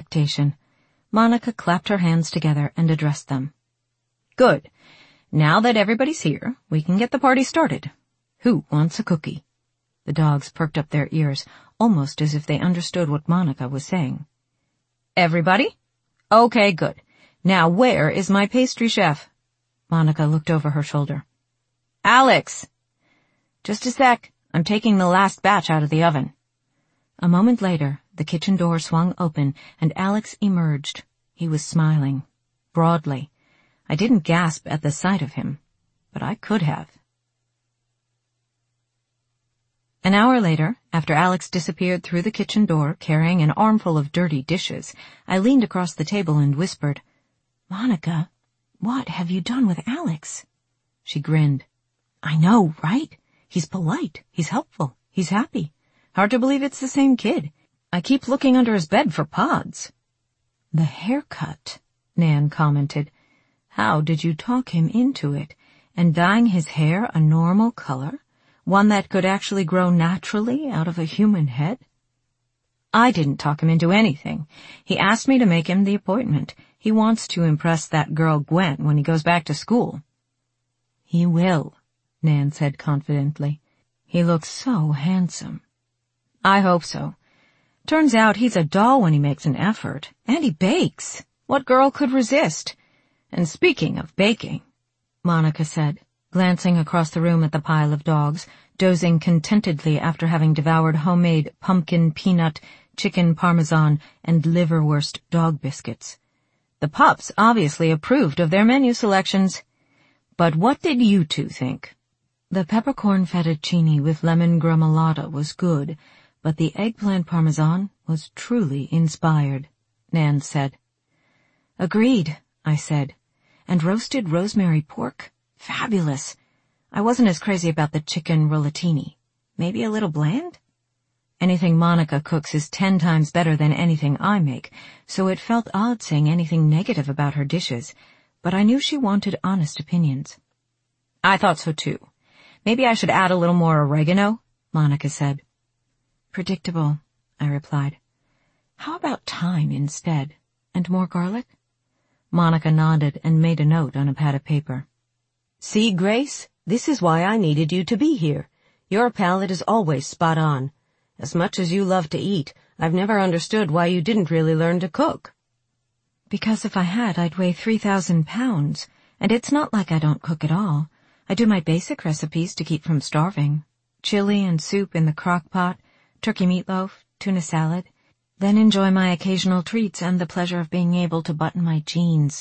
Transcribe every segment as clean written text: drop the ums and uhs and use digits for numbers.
expectation. Monica clapped her hands together and addressed them. Good. Now that everybody's here, we can get the party started. Who wants a cookie? The dogs perked up their ears, almost as if they understood what Monica was saying. Everybody? Okay, good. Now where is my pastry chef? Monica looked over her shoulder. Alex! Just a sec. I'm taking the last batch out of the oven. A moment later, the kitchen door swung open and Alex emerged. He was smiling, broadly. I didn't gasp at the sight of him, but I could have. An hour later, after Alex disappeared through the kitchen door carrying an armful of dirty dishes, I leaned across the table and whispered, Monica, what have you done with Alex? She grinned. I know, right? He's polite, he's helpful, he's happy. Hard to believe it's the same kid. I keep looking under his bed for pods. The haircut, Nan commented. How did you talk him into it? And dyeing his hair a normal color? One that could actually grow naturally out of a human head? I didn't talk him into anything. He asked me to make him the appointment. He wants to impress that girl Gwen when he goes back to school. He will, Nan said confidently. He looks so handsome. I hope so. Turns out he's a doll when he makes an effort. And he bakes. What girl could resist? And speaking of baking, Monica said, glancing across the room at the pile of dogs, dozing contentedly after having devoured homemade pumpkin, peanut, chicken parmesan, and liverwurst dog biscuits. The pups obviously approved of their menu selections. But what did you two think? The peppercorn fettuccine with lemon gremolata was good, but the eggplant parmesan was truly inspired, Nan said. Agreed, I said. And roasted rosemary pork? Fabulous. I wasn't as crazy about the chicken rollatini. Maybe a little bland? Anything Monica cooks is 10 times better than anything I make, so it felt odd saying anything negative about her dishes, but I knew she wanted honest opinions. I thought so too. Maybe I should add a little more oregano, Monica said. Predictable, I replied. How about thyme instead? And more garlic? Monica nodded and made a note on a pad of paper. See, Grace, this is why I needed you to be here. Your palate is always spot on. As much as you love to eat, I've never understood why you didn't really learn to cook. Because if I had, I'd weigh 3,000 pounds, and it's not like I don't cook at all. I do my basic recipes to keep from starving. Chili and soup in the crock pot, turkey meatloaf, tuna salad, then enjoy my occasional treats and the pleasure of being able to button my jeans.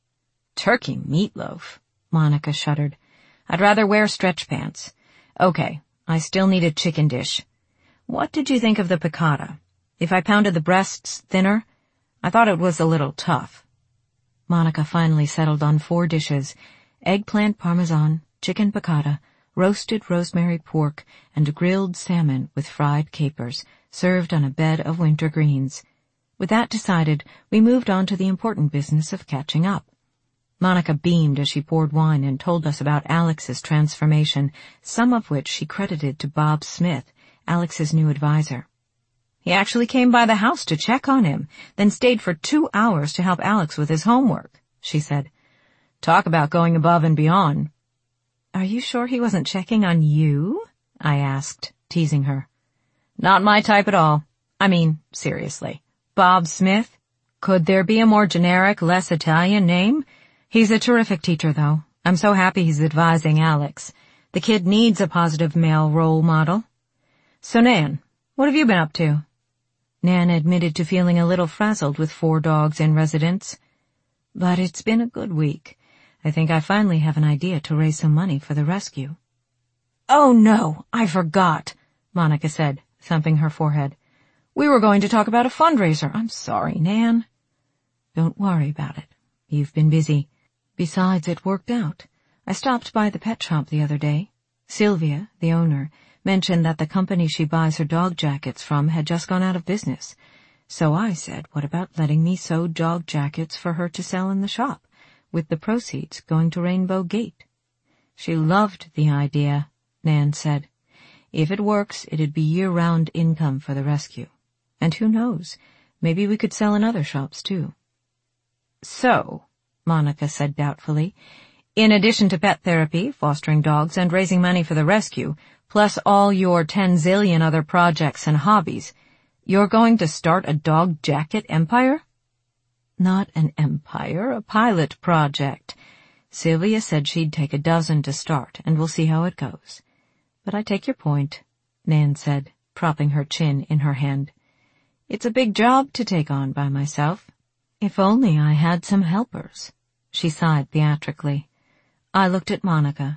Turkey meatloaf, Monica shuddered. I'd rather wear stretch pants. Okay, I still need a chicken dish. What did you think of the piccata? If I pounded the breasts thinner? I thought it was a little tough. Monica finally settled on 4 dishes, eggplant parmesan, chicken piccata, roasted rosemary pork, and grilled salmon with fried capers, served on a bed of winter greens. With that decided, we moved on to the important business of catching up. Monica beamed as she poured wine and told us about Alex's transformation, some of which she credited to Bob Smith, Alex's new advisor. He actually came by the house to check on him, then stayed for 2 hours to help Alex with his homework, she said. Talk about going above and beyond. Are you sure he wasn't checking on you? I asked, teasing her. Not my type at all. I mean, seriously. Bob Smith? Could there be a more generic, less Italian name? He's a terrific teacher, though. I'm so happy he's advising Alex. The kid needs a positive male role model. So, Nan, what have you been up to? Nan admitted to feeling a little frazzled with 4 dogs in residence. But it's been a good week. I think I finally have an idea to raise some money for the rescue. Oh, no, I forgot, Monica said, thumping her forehead. We were going to talk about a fundraiser. I'm sorry, Nan. Don't worry about it. You've been busy. Besides, it worked out. I stopped by the pet shop the other day. Sylvia, the owner, mentioned that the company she buys her dog jackets from had just gone out of business. So I said, what about letting me sew dog jackets for her to sell in the shop, with the proceeds going to Rainbow Gate? She loved the idea, Nan said. If it works, it'd be year-round income for the rescue. And who knows, Maybe we could sell in other shops, too. So, Monica said doubtfully, in addition to pet therapy, fostering dogs, and raising money for the rescue, plus all your 10 zillion other projects and hobbies, you're going to start a dog jacket empire? Not an empire, a pilot project. Sylvia said she'd take a dozen to start, and we'll see how it goes. But I take your point, Nan said, propping her chin in her hand. It's a big job to take on by myself. If only I had some helpers. She sighed theatrically. I looked at Monica.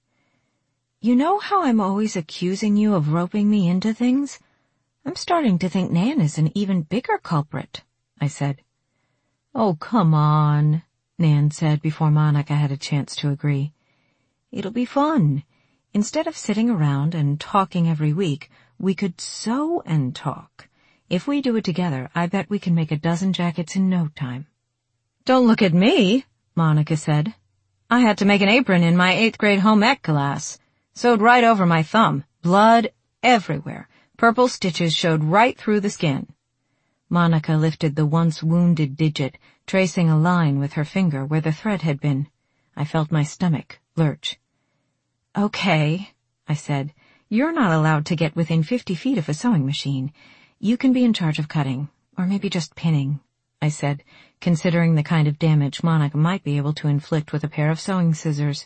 You know how I'm always accusing you of roping me into things? I'm starting to think Nan is an even bigger culprit, I said. Oh, come on, Nan said before Monica had a chance to agree. It'll be fun. Instead of sitting around and talking every week, we could sew and talk. If we do it together, I bet we can make a dozen jackets in no time. Don't look at me, Monica said. I had to make an apron in my 8th grade home ec class. Sewed right over my thumb. Blood everywhere. Purple stitches showed right through the skin. Monica lifted the once wounded digit, tracing a line with her finger where the thread had been. I felt my stomach lurch. Okay, I said. You're not allowed to get within 50 feet of a sewing machine. You can be in charge of cutting, or maybe just pinning, I said, considering the kind of damage Monica might be able to inflict with a pair of sewing scissors.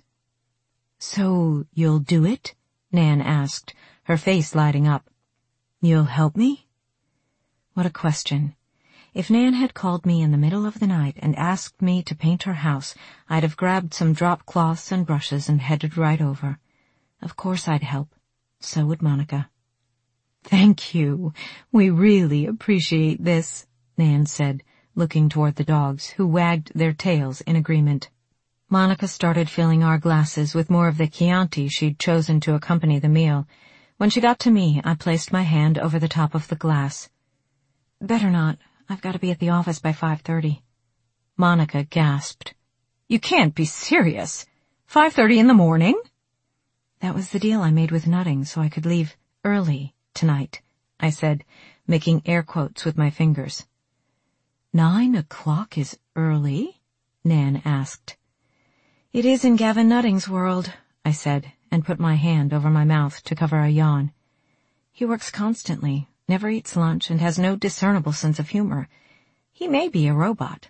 So you'll do it? Nan asked, her face lighting up. You'll help me? What a question. If Nan had called me in the middle of the night and asked me to paint her house, I'd have grabbed some drop cloths and brushes and headed right over. Of course I'd help. So would Monica. Thank you. We really appreciate this, Nan said, looking toward the dogs, who wagged their tails in agreement. Monica started filling our glasses with more of the Chianti she'd chosen to accompany the meal. When she got to me, I placed my hand over the top of the glass. Better not. I've got to be at the office by 5:30. Monica gasped. You can't be serious. 5:30 in the morning? That was the deal I made with Nutting so I could leave early tonight, I said, making air quotes with my fingers. 9 o'clock is early? Nan asked. It is in Gavin Nutting's world, I said, and put my hand over my mouth to cover a yawn. He works constantly, never eats lunch, and has no discernible sense of humor. He may be a robot.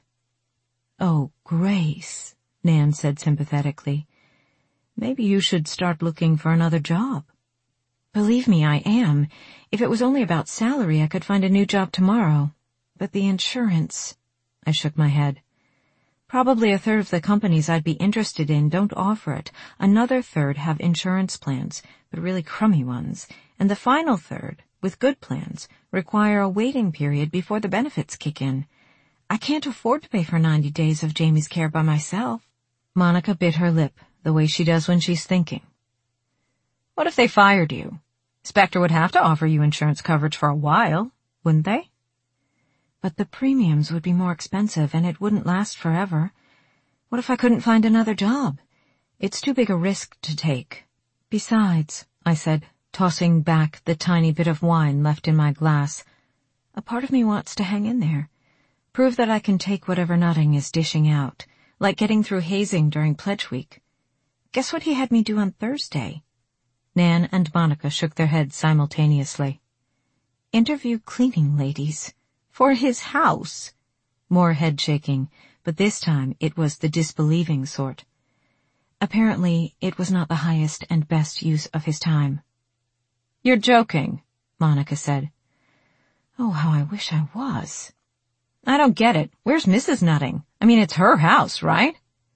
Oh, Grace, Nan said sympathetically. Maybe you should start looking for another job. Believe me, I am. If it was only about salary, I could find a new job tomorrow. But the insurance... I shook my head. Probably a third of the companies I'd be interested in don't offer it. Another third have insurance plans, but really crummy ones. And the final third, with good plans, require a waiting period before the benefits kick in. I can't afford to pay for 90 days of Jamie's care by myself. Monica bit her lip, the way she does when she's thinking. What if they fired you? Spectre would have to offer you insurance coverage for a while, wouldn't they? But the premiums would be more expensive and it wouldn't last forever. What if I couldn't find another job? It's too big a risk to take. Besides, I said, tossing back the tiny bit of wine left in my glass, a part of me wants to hang in there. Prove that I can take whatever Nutting is dishing out, like getting through hazing during Pledge Week. Guess what he had me do on Thursday? Nan and Monica shook their heads simultaneously. Interview cleaning ladies. For his house. More head shaking, but this time it was the disbelieving sort. Apparently, it was not the highest and best use of his time. You're joking, Monica said. Oh, how I wish I was. I don't get it. Where's Mrs. Nutting? I mean, it's her house, right?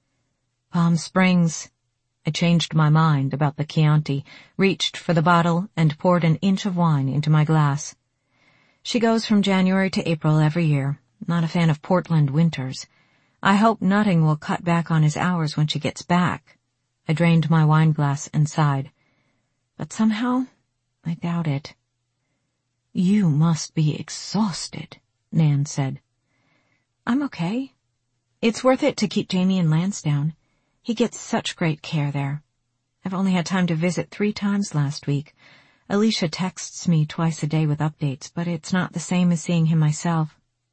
Palm Springs. I changed my mind about the Chianti, reached for the bottle, and poured an inch of wine into my glass. She goes from January to April every year. Not a fan of Portland winters. I hope Nutting will cut back on his hours when she gets back. I drained my wine glass and sighed. But somehow, I doubt it. You must be exhausted, Nan said. I'm okay. It's worth it to keep Jamie in Lansdowne. He gets such great care there. I've only had time to visit 3 times last week. Alicia texts me twice a day with updates, but it's not the same as seeing him myself.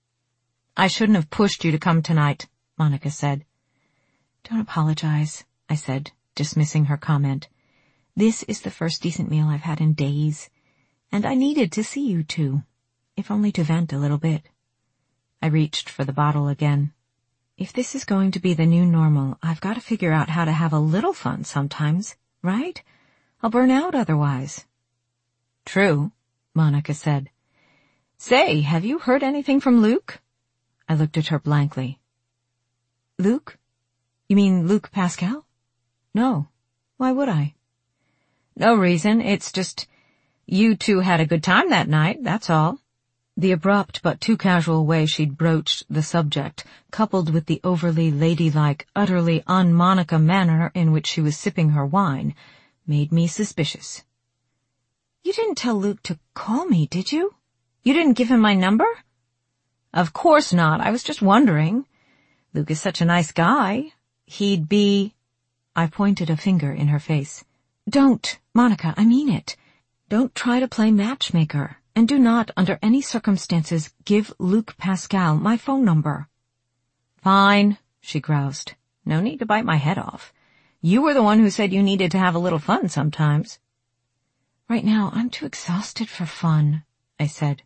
I shouldn't have pushed you to come tonight, Monica said. Don't apologize, I said, dismissing her comment. This is the first decent meal I've had in days, and I needed to see you two, if only to vent a little bit. I reached for the bottle again. If this is going to be the new normal, I've got to figure out how to have a little fun sometimes, right? I'll burn out otherwise. True, Monica said. Say, have you heard anything from Luke? I looked at her blankly. Luke? You mean Luke Pascal? No. Why would I? No reason. It's just you two had a good time that night, that's all. The abrupt but too casual way she'd broached the subject, coupled with the overly ladylike, utterly un-Monica manner in which she was sipping her wine, made me suspicious. You didn't tell Luke to call me, did you? You didn't give him my number? Of course not. I was just wondering. Luke is such a nice guy. He'd be... I pointed a finger in her face. Don't, Monica, I mean it. Don't try to play matchmaker, and do not, under any circumstances, give Luke Pascal my phone number. Fine, she groused. No need to bite my head off. You were the one who said you needed to have a little fun sometimes. Right now, I'm too exhausted for fun, I said.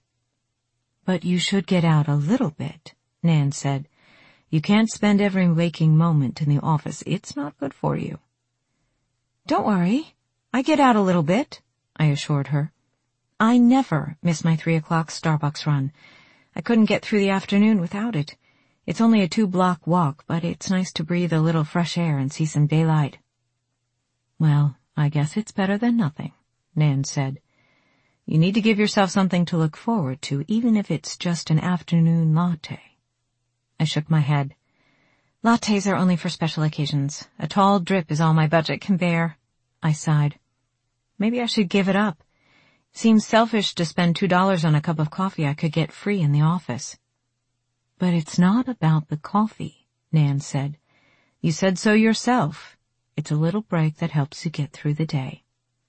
But you should get out a little bit, Nan said. You can't spend every waking moment in the office. It's not good for you. Don't worry. I get out a little bit, I assured her. I never miss my 3 o'clock Starbucks run. I couldn't get through the afternoon without it. It's only a 2-block walk, but it's nice to breathe a little fresh air and see some daylight. Well, I guess it's better than nothing, Nan said. You need to give yourself something to look forward to, even if it's just an afternoon latte. I shook my head. Lattes are only for special occasions. A tall drip is all my budget can bear. I sighed. Maybe I should give it up. Seems selfish to spend $2 on a cup of coffee I could get free in the office. But it's not about the coffee, Nan said. You said so yourself. It's a little break that helps you get through the day.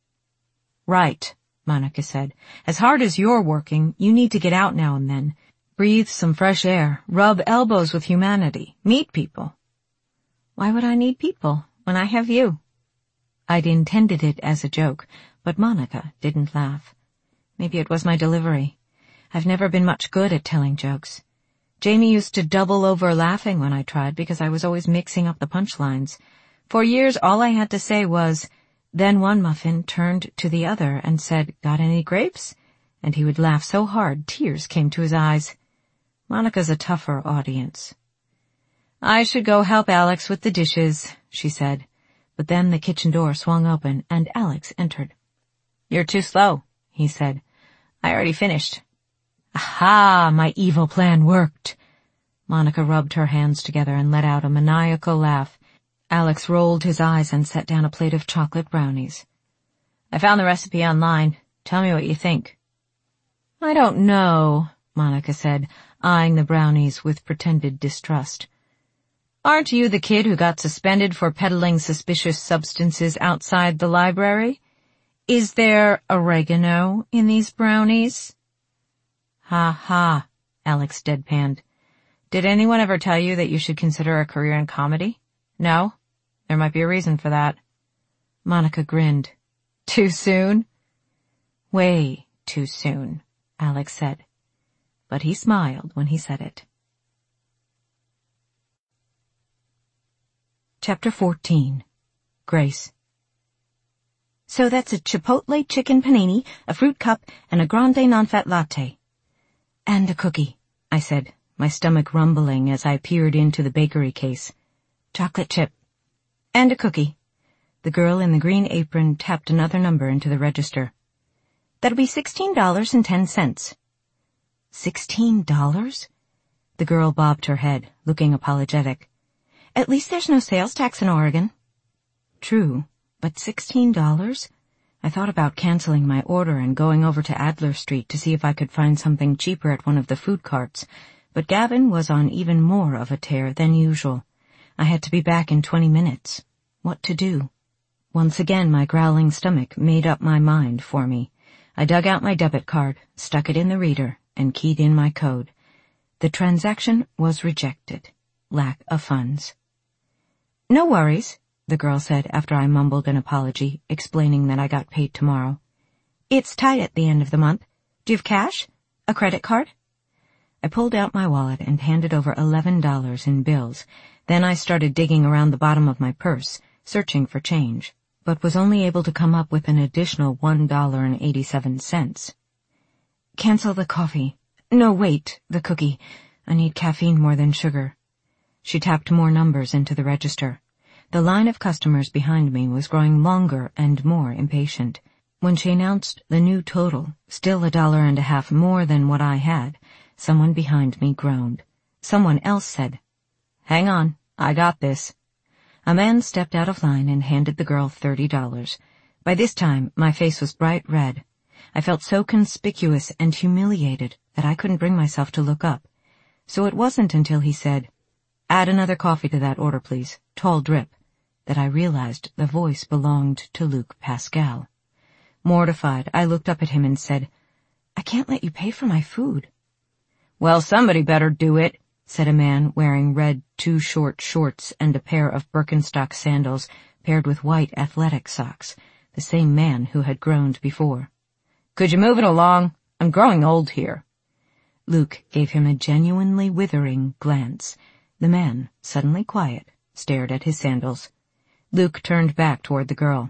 Right, Monica said. As hard as you're working, you need to get out now and then. Breathe some fresh air, rub elbows with humanity, meet people. Why would I need people when I have you? I'd intended it as a joke, but Monica didn't laugh. Maybe it was my delivery. I've never been much good at telling jokes. Jamie used to double over laughing when I tried because I was always mixing up the punchlines. For years all I had to say was, then one muffin turned to the other and said, "Got any grapes?" And he would laugh so hard tears came to his eyes. Monica's a tougher audience. I should go help Alex with the dishes, she said. But then the kitchen door swung open and Alex entered. You're too slow, he said. I already finished. Aha, my evil plan worked. Monica rubbed her hands together and let out a maniacal laugh. Alex rolled his eyes and set down a plate of chocolate brownies. I found the recipe online. Tell me what you think. I don't know, Monica said, eyeing the brownies with pretended distrust. Aren't you the kid who got suspended for peddling suspicious substances outside the library? Is there oregano in these brownies? Ha ha, Alex deadpanned. Did anyone ever tell you that you should consider a career in comedy? No? There might be a reason for that. Monica grinned. Too soon? Way too soon, Alex said. But he smiled when he said it. Chapter 14. Grace. So that's a chipotle chicken panini, a fruit cup, and a grande non-fat latte. And a cookie, I said, my stomach rumbling as I peered into the bakery case. Chocolate chip. And a cookie. The girl in the green apron tapped another number into the register. That'll be $16.10. $16? The girl bobbed her head, looking apologetic. At least there's no sales tax in Oregon. True, but $16? I thought about canceling my order and going over to Adler Street to see if I could find something cheaper at one of the food carts, but Gavin was on even more of a tear than usual. I had to be back in 20 minutes. What to do? Once again my growling stomach made up my mind for me. I dug out my debit card, stuck it in the reader, and keyed in my code. The transaction was rejected. Lack of funds. "No worries," the girl said after I mumbled an apology, explaining that I got paid tomorrow. "It's tight at the end of the month. Do you have cash? A credit card?" I pulled out my wallet and handed over $11 in bills. Then I started digging around the bottom of my purse, searching for change, but was only able to come up with an additional $1.87. "Cancel the coffee. No, wait, the cookie. I need caffeine more than sugar." She tapped more numbers into the register. The line of customers behind me was growing longer and more impatient. When she announced the new total, still $1.50 more than what I had, someone behind me groaned. Someone else said, "Hang on, I got this." A man stepped out of line and handed the girl $30. By this time, my face was bright red. I felt so conspicuous and humiliated that I couldn't bring myself to look up. So it wasn't until he said, "Add another coffee to that order, please, tall drip," that I realized the voice belonged to Luke Pascal. Mortified, I looked up at him and said, "I can't let you pay for my food." "Well, somebody better do it," said a man wearing red too-short shorts and a pair of Birkenstock sandals paired with white athletic socks, the same man who had groaned before. "Could you move it along? I'm growing old here." Luke gave him a genuinely withering glance. The man, suddenly quiet, stared at his sandals. Luke turned back toward the girl.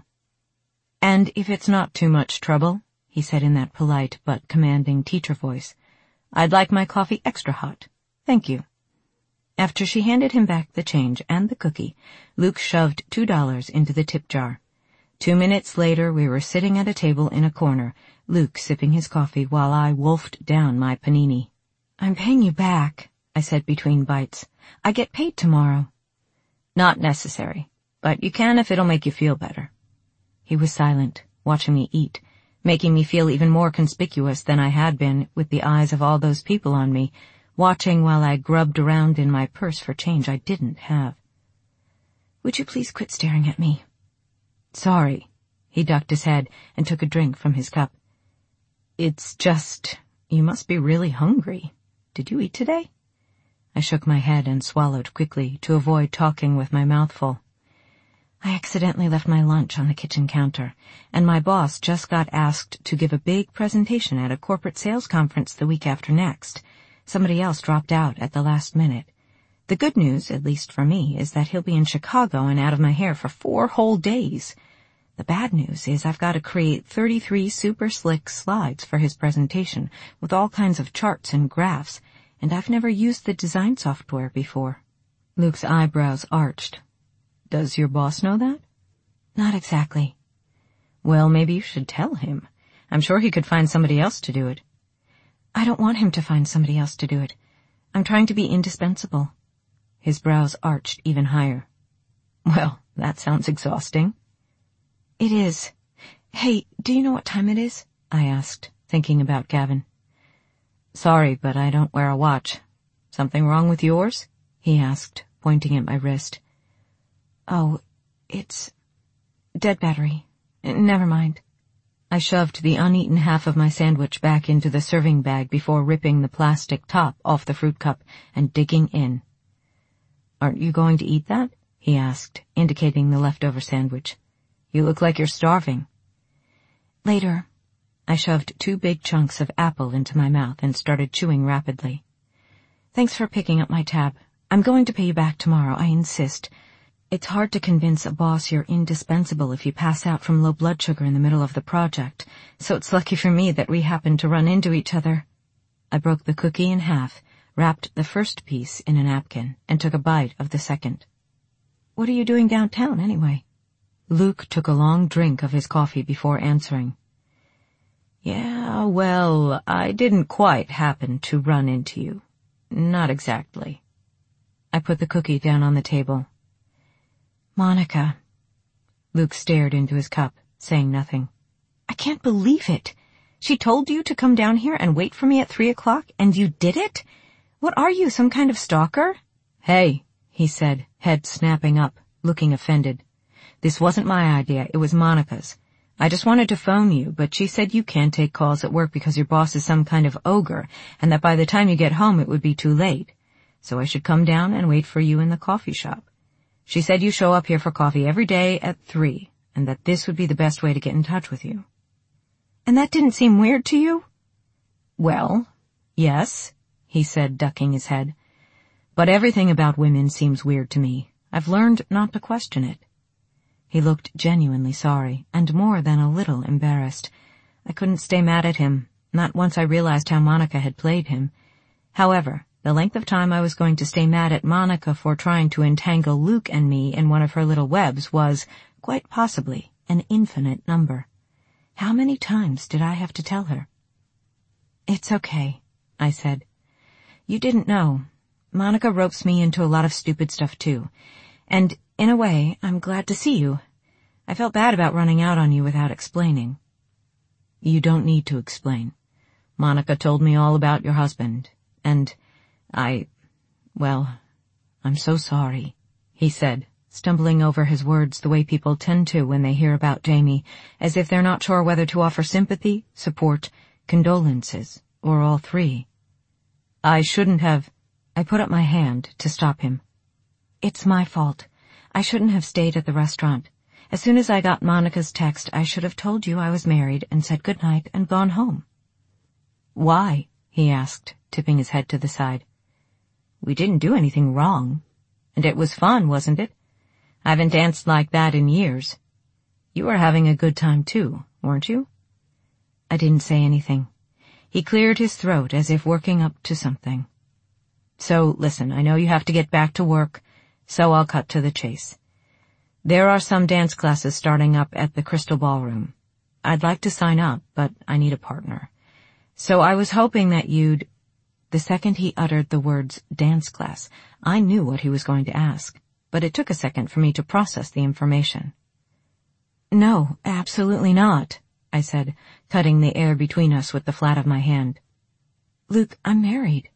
"And if it's not too much trouble," he said in that polite but commanding teacher voice, "I'd like my coffee extra hot. Thank you." After she handed him back the change and the cookie, Luke shoved $2 into the tip jar. 2 minutes later, we were sitting at a table in a corner, Luke sipping his coffee while I wolfed down my panini. "I'm paying you back," I said between bites. "I get paid tomorrow." "Not necessary, but you can if it'll make you feel better." He was silent, watching me eat, making me feel even more conspicuous than I had been with the eyes of all those people on me, watching while I grubbed around in my purse for change I didn't have. "Would you please quit staring at me?" "Sorry." He ducked his head and took a drink from his cup. "It's just, you must be really hungry. Did you eat today?" I shook my head and swallowed quickly to avoid talking with my mouth full. "I accidentally left my lunch on the kitchen counter, and my boss just got asked to give a big presentation at a corporate sales conference the week after next. Somebody else dropped out at the last minute. The good news, at least for me, is that he'll be in Chicago and out of my hair for 4 whole days. The bad news is I've got to create 33 super slick slides for his presentation with all kinds of charts and graphs, and I've never used the design software before." Luke's eyebrows arched. "Does your boss know that?" "Not exactly." "Well, maybe you should tell him. I'm sure he could find somebody else to do it." "I don't want him to find somebody else to do it. I'm trying to be indispensable." His brows arched even higher. "Well, that sounds exhausting." "It is. Hey, do you know what time it is?" I asked, thinking about Gavin. "Sorry, but I don't wear a watch. Something wrong with yours?" he asked, pointing at my wrist. "Oh, it's dead battery. Never mind." I shoved the uneaten half of my sandwich back into the serving bag before ripping the plastic top off the fruit cup and digging in. "Aren't you going to eat that?" he asked, indicating the leftover sandwich. "You look like you're starving." "Later." I shoved 2 big chunks of apple into my mouth and started chewing rapidly. "Thanks for picking up my tab. I'm going to pay you back tomorrow, I insist. It's hard to convince a boss you're indispensable if you pass out from low blood sugar in the middle of the project, so it's lucky for me that we happened to run into each other." I broke the cookie in half, wrapped the first piece in a napkin, and took a bite of the second. "What are you doing downtown, anyway?" Luke took a long drink of his coffee before answering. "Yeah, well, I didn't quite happen to run into you. Not exactly." I put the cookie down on the table. "Monica." Luke stared into his cup, saying nothing. "I can't believe it. She told you to come down here and wait for me at 3 o'clock, and you did it? What are you, some kind of stalker?" "Hey," he said, head snapping up, looking offended. "This wasn't my idea, it was Monica's. I just wanted to phone you, but she said you can't take calls at work because your boss is some kind of ogre, and that by the time you get home it would be too late. So I should come down and wait for you in the coffee shop. She said you show up here for coffee every day at 3, and that this would be the best way to get in touch with you. And that didn't seem weird to you? Well, yes, he said, ducking his head. But everything about women seems weird to me. I've learned not to question it. He looked genuinely sorry, and more than a little embarrassed. I couldn't stay mad at him, not once I realized how Monica had played him. However, the length of time I was going to stay mad at Monica for trying to entangle Luke and me in one of her little webs was, quite possibly, an infinite number. How many times did I have to tell her? "It's okay," I said. "You didn't know. Monica ropes me into a lot of stupid stuff too. And, in a way, I'm glad to see you. I felt bad about running out on you without explaining." "You don't need to explain. Monica told me all about your husband, and I'm so sorry," he said, stumbling over his words the way people tend to when they hear about Jamie, as if they're not sure whether to offer sympathy, support, condolences, or all three. "I shouldn't have—" I put up my hand to stop him. "It's my fault. I shouldn't have stayed at the restaurant. As soon as I got Monica's text, I should have told you I was married and said good night and gone home." "Why?" he asked, tipping his head to the side. "We didn't do anything wrong. And it was fun, wasn't it? I haven't danced like that in years. You were having a good time too, weren't you?" I didn't say anything. He cleared his throat as if working up to something. "So, listen, I know you have to get back to work, so I'll cut to the chase. There are some dance classes starting up at the Crystal Ballroom. I'd like to sign up, but I need a partner. So I was hoping that you'd—" The second he uttered the words dance class, I knew what he was going to ask, but it took a second for me to process the information. "No, absolutely not," I said, cutting the air between us with the flat of my hand. "Luke, I'm married."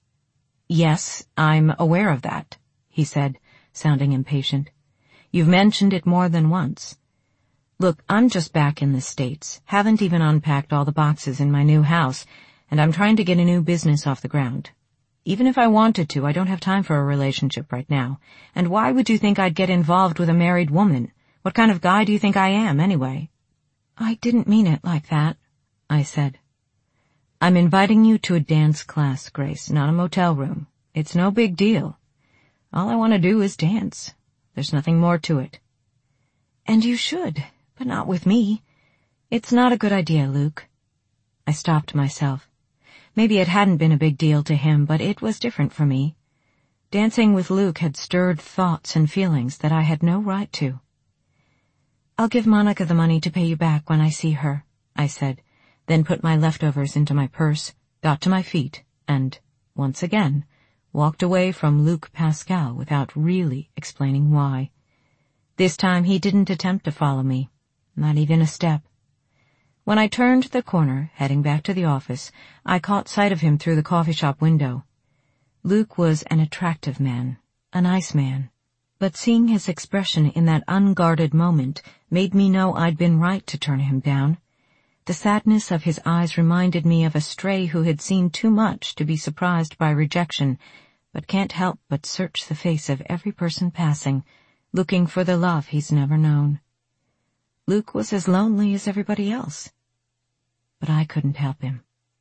"Yes, I'm aware of that," he said, sounding impatient. "You've mentioned it more than once. Look, I'm just back in the States, haven't even unpacked all the boxes in my new house, and I'm trying to get a new business off the ground. Even if I wanted to, I don't have time for a relationship right now. And why would you think I'd get involved with a married woman? What kind of guy do you think I am, anyway?" "I didn't mean it like that," I said. "I'm inviting you to a dance class, Grace, not a motel room. It's no big deal. All I want to do is dance. There's nothing more to it." "And you should, but not with me. It's not a good idea, Luke." I stopped myself. Maybe it hadn't been a big deal to him, but it was different for me. Dancing with Luke had stirred thoughts and feelings that I had no right to. "I'll give Monica the money to pay you back when I see her," I said, then put my leftovers into my purse, got to my feet, and, once again, walked away from Luke Pascal without really explaining why. This time he didn't attempt to follow me, not even a step. When I turned the corner, heading back to the office, I caught sight of him through the coffee shop window. Luke was an attractive man, a nice man, but seeing his expression in that unguarded moment made me know I'd been right to turn him down. The sadness of his eyes reminded me of a stray who had seen too much to be surprised by rejection, but can't help but search the face of every person passing, looking for the love he's never known. Luke was as lonely as everybody else, but I couldn't help him.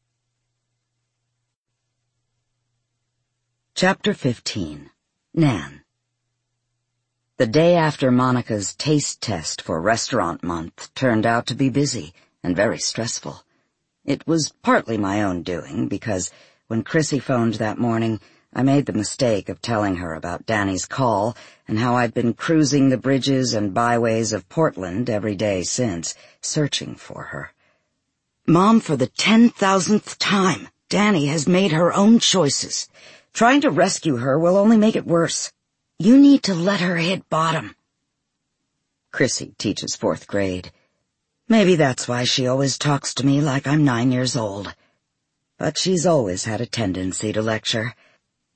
Chapter 15. Nan. The day after Monica's taste test for Restaurant Month turned out to be busy and very stressful. It was partly my own doing, because when Chrissy phoned that morning, I made the mistake of telling her about Danny's call and how I'd been cruising the bridges and byways of Portland every day since, searching for her. "Mom, for the 10,000th time, Danny has made her own choices. Trying to rescue her will only make it worse. You need to let her hit bottom." Chrissy teaches 4th grade. Maybe that's why she always talks to me like I'm 9 years old. But she's always had a tendency to lecture.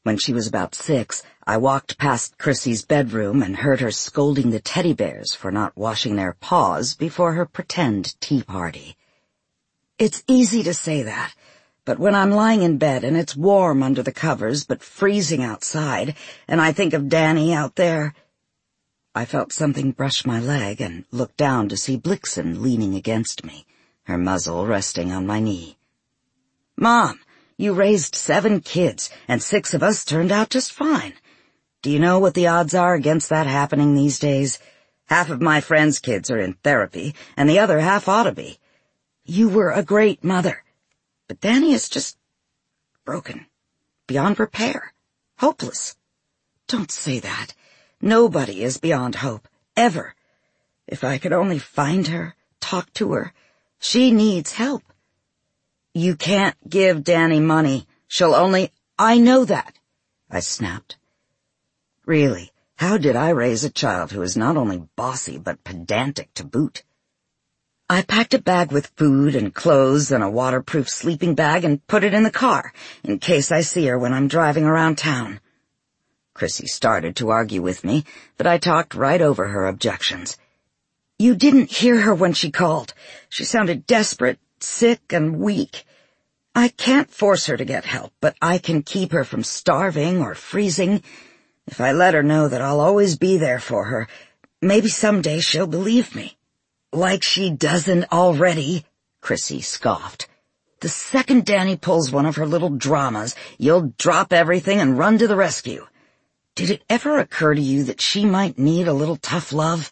When she was about 6, I walked past Chrissy's bedroom and heard her scolding the teddy bears for not washing their paws before her pretend tea party. It's easy to say that, but when I'm lying in bed and it's warm under the covers but freezing outside, and I think of Danny out there... I felt something brush my leg and looked down to see Blixen leaning against me, her muzzle resting on my knee. "Mom, you raised 7 kids, and 6 of us turned out just fine. Do you know what the odds are against that happening these days? Half of my friends' kids are in therapy, and the other half ought to be. You were a great mother, but Danny is just broken, beyond repair, hopeless." "Don't say that. Nobody is beyond hope, ever. If I could only find her, talk to her. She needs help." "You can't give Danny money. She'll only—" "I know that," I snapped. Really, how did I raise a child who is not only bossy but pedantic to boot? I packed a bag with food and clothes and a waterproof sleeping bag and put it in the car, in case I see her when I'm driving around town. Chrissy started to argue with me, but I talked right over her objections. "You didn't hear her when she called. She sounded desperate, sick, and weak. I can't force her to get help, but I can keep her from starving or freezing. If I let her know that I'll always be there for her, maybe someday she'll believe me." "Like she doesn't already," Chrissy scoffed. "The second Danny pulls one of her little dramas, you'll drop everything and run to the rescue. Did it ever occur to you that she might need a little tough love?"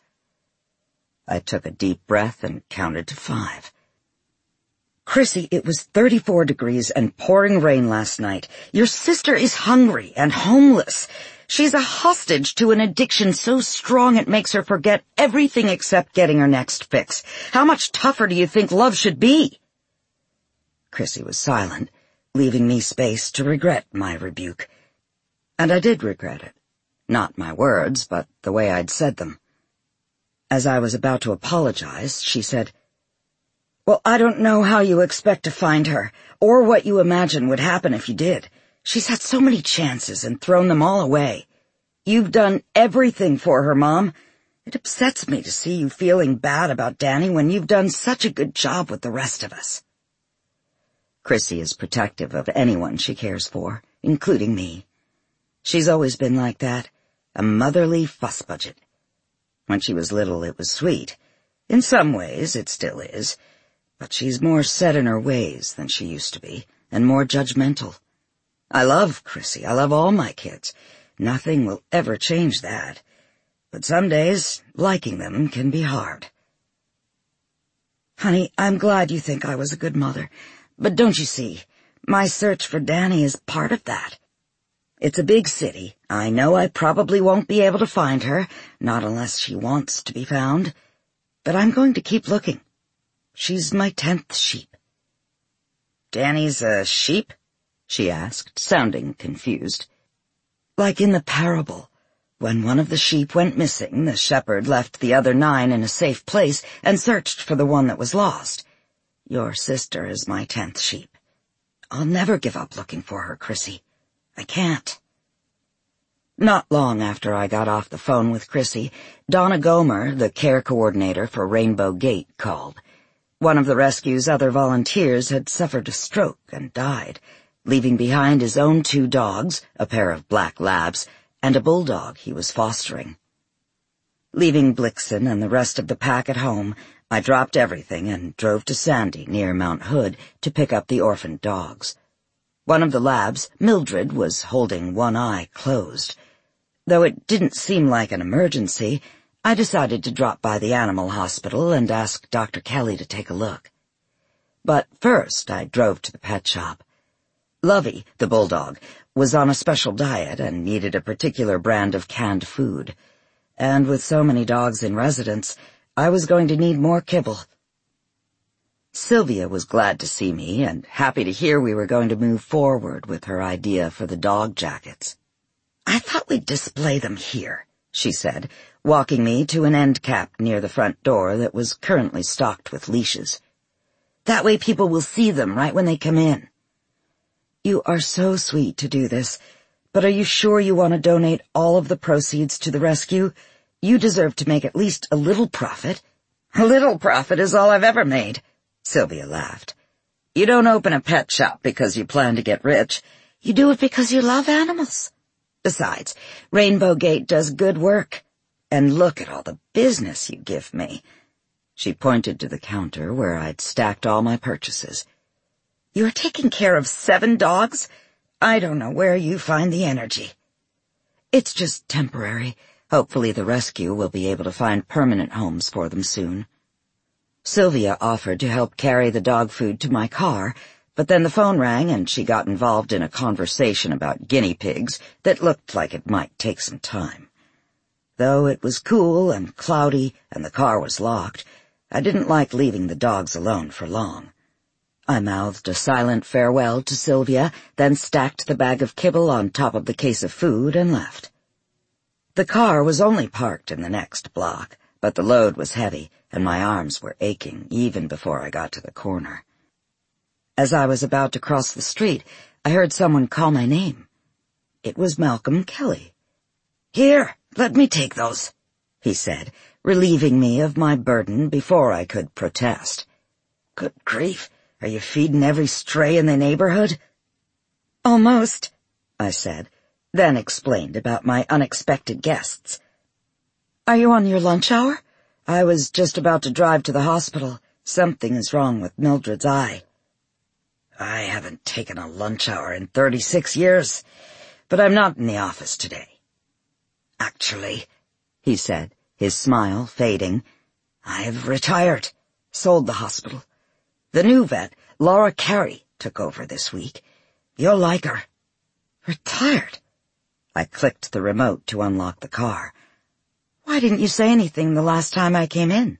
I took a deep breath and counted to 5. "Chrissy, it was 34 degrees and pouring rain last night. Your sister is hungry and homeless. She's a hostage to an addiction so strong it makes her forget everything except getting her next fix. How much tougher do you think love should be?" Chrissy was silent, leaving me space to regret my rebuke. And I did regret it. Not my words, but the way I'd said them. As I was about to apologize, she said, "Well, I don't know how you expect to find her, or what you imagine would happen if you did. She's had so many chances and thrown them all away. You've done everything for her, Mom. It upsets me to see you feeling bad about Danny when you've done such a good job with the rest of us." Chrissy is protective of anyone she cares for, including me. She's always been like that, a motherly fuss budget. When she was little, it was sweet. In some ways, it still is. But she's more set in her ways than she used to be, and more judgmental. I love Chrissy. I love all my kids. Nothing will ever change that. But some days, liking them can be hard. "Honey, I'm glad you think I was a good mother. But don't you see, my search for Danny is part of that. It's a big city. I know I probably won't be able to find her, not unless she wants to be found. But I'm going to keep looking. She's my 10th sheep." "Danny's a sheep?" she asked, sounding confused. "Like in the parable. When one of the sheep went missing, the shepherd left the other 9 in a safe place and searched for the one that was lost. Your sister is my 10th sheep. I'll never give up looking for her, Chrissy. I can't." Not long after I got off the phone with Chrissy, Donna Gomer, the care coordinator for Rainbow Gate, called. One of the rescue's other volunteers had suffered a stroke and died, leaving behind his own 2 dogs, a pair of black labs, and a bulldog he was fostering. Leaving Blixen and the rest of the pack at home, I dropped everything and drove to Sandy near Mount Hood to pick up the orphaned dogs. One of the labs, Mildred, was holding one eye closed. Though it didn't seem like an emergency, I decided to drop by the animal hospital and ask Dr. Kelly to take a look. But first I drove to the pet shop. Lovey, the bulldog, was on a special diet and needed a particular brand of canned food. And with so many dogs in residence, I was going to need more kibble. Sylvia was glad to see me and happy to hear we were going to move forward with her idea for the dog jackets. "I thought we'd display them here," she said, walking me to an end cap near the front door that was currently stocked with leashes. "That way people will see them right when they come in." "You are so sweet to do this, But are you sure you want to donate all of the proceeds to the rescue? You deserve to make at least a little profit." "A little profit is all I've ever made," Sylvia laughed. "You don't open a pet shop because you plan to get rich. You do it because you love animals. Besides, Rainbow Gate does good work. And look at all the business you give me." She pointed to the counter where I'd stacked all my purchases. "You're taking care of 7 dogs? I don't know where you find the energy." "It's just temporary. Hopefully the rescue will be able to find permanent homes for them soon." Sylvia offered to help carry the dog food to my car, but then the phone rang and she got involved in a conversation about guinea pigs that looked like it might take some time. Though it was cool and cloudy and the car was locked, I didn't like leaving the dogs alone for long. I mouthed a silent farewell to Sylvia, then stacked the bag of kibble on top of the case of food and left. The car was only parked in the next block, but the load was heavy and my arms were aching even before I got to the corner. As I was about to cross the street, I heard someone call my name. It was Malcolm Kelly. "Here, let me take those," he said, relieving me of my burden before I could protest. "Good grief, are you feeding every stray in the neighborhood?" "Almost," I said, then explained about my unexpected guests. "Are you on your lunch hour? I was just about to drive to the hospital. Something is wrong with Mildred's eye." "I haven't taken a lunch hour in 36 years, but I'm not in the office today. Actually," he said, his smile fading, "I've retired, sold the hospital. The new vet, Laura Carey, took over this week. You'll like her." "Retired?" I clicked the remote to unlock the car. "Why didn't you say anything the last time I came in?"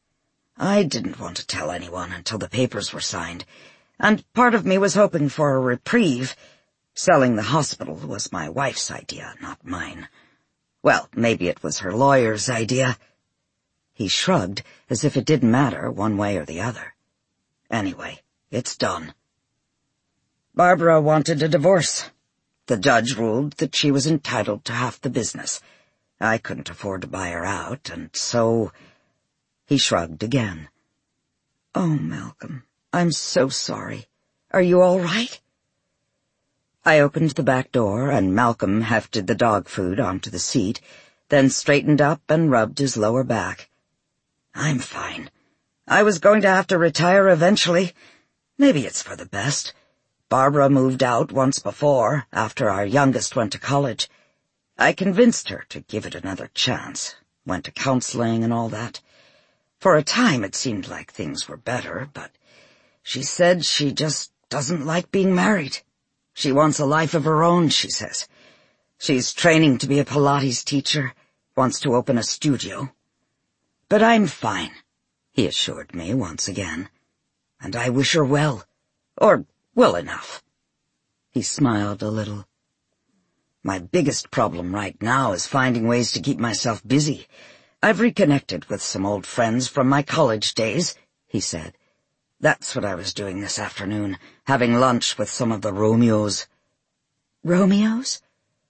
"I didn't want to tell anyone until the papers were signed, and part of me was hoping for a reprieve. Selling the hospital was my wife's idea, not mine. Well, maybe it was her lawyer's idea." He shrugged, as if it didn't matter one way or the other. "Anyway, it's done. Barbara wanted a divorce. The judge ruled that she was entitled to half the business. I couldn't afford to buy her out, and so—" He shrugged again. "Oh, Malcolm, I'm so sorry. Are you all right?" I opened the back door, and Malcolm hefted the dog food onto the seat, then straightened up and rubbed his lower back. "I'm fine. I was going to have to retire eventually. Maybe it's for the best. Barbara moved out once before, after our youngest went to college. I convinced her to give it another chance, went to counseling and all that. For a time it seemed like things were better, but she said she just doesn't like being married. She wants a life of her own, she says. She's training to be a Pilates teacher, wants to open a studio. But I'm fine," he assured me once again. "And I wish her well, or well enough." He smiled a little. "My biggest problem right now is finding ways to keep myself busy. I've reconnected with some old friends from my college days," he said. "That's what I was doing this afternoon, having lunch with some of the Romeos." "Romeos?"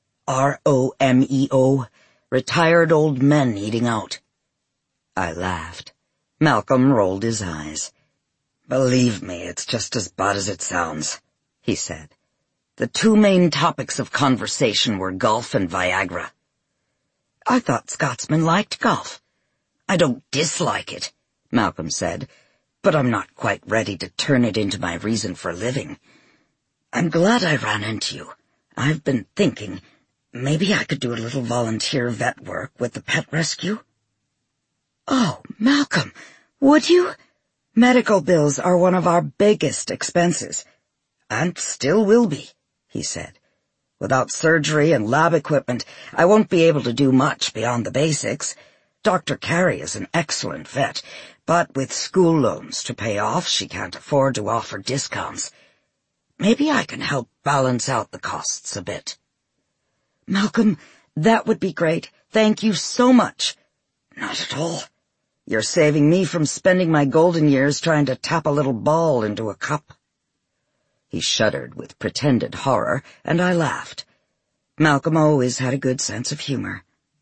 R-O-M-E-O, retired old men eating out. I laughed. Malcolm rolled his eyes. "Believe me, it's just as bad as it sounds," he said. "The 2 main topics of conversation were golf and Viagra." "I thought Scotsmen liked golf." "I don't dislike it," Malcolm said, "but I'm not quite ready to turn it into my reason for living. I'm glad I ran into you. I've been thinking maybe I could do a little volunteer vet work with the pet rescue." "Oh, Malcolm, would you? Medical bills are one of our biggest expenses." "And still will be," he said. "Without surgery and lab equipment, I won't be able to do much beyond the basics. Dr. Carey is an excellent vet, but with school loans to pay off, she can't afford to offer discounts. Maybe I can help balance out the costs a bit." "Malcolm, that would be great. Thank you so much." "Not at all. You're saving me from spending my golden years trying to tap a little ball into a cup." He shuddered with pretended horror, and I laughed. Malcolm always had a good sense of humor.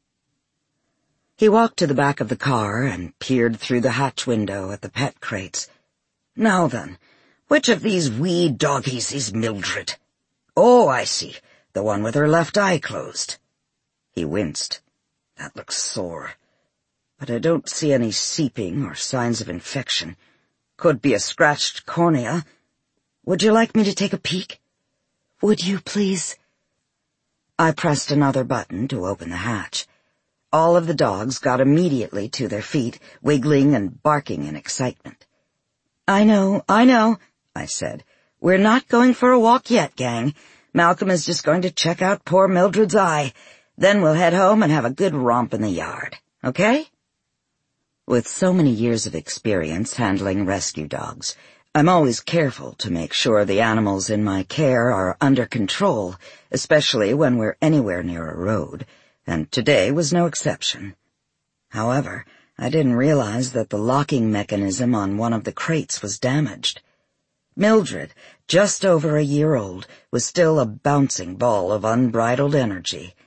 He walked to the back of the car and peered through the hatch window at the pet crates. "Now then, which of these wee doggies is Mildred? Oh, I see, the one with her left eye closed." He winced. "That looks sore. But I don't see any seeping or signs of infection. Could be a scratched cornea. Would you like me to take a peek?" "Would you, please?" I pressed another button to open the hatch. All of the dogs got immediately to their feet, wiggling and barking in excitement. I know, I said. "We're not going for a walk yet, gang. Malcolm is just going to check out poor Mildred's eye. Then we'll head home and have a good romp in the yard. Okay?" With so many years of experience handling rescue dogs, I'm always careful to make sure the animals in my care are under control, especially when we're anywhere near a road, and today was no exception. However, I didn't realize that the locking mechanism on one of the crates was damaged. Mildred, just over a year old, was still a bouncing ball of unbridled energy.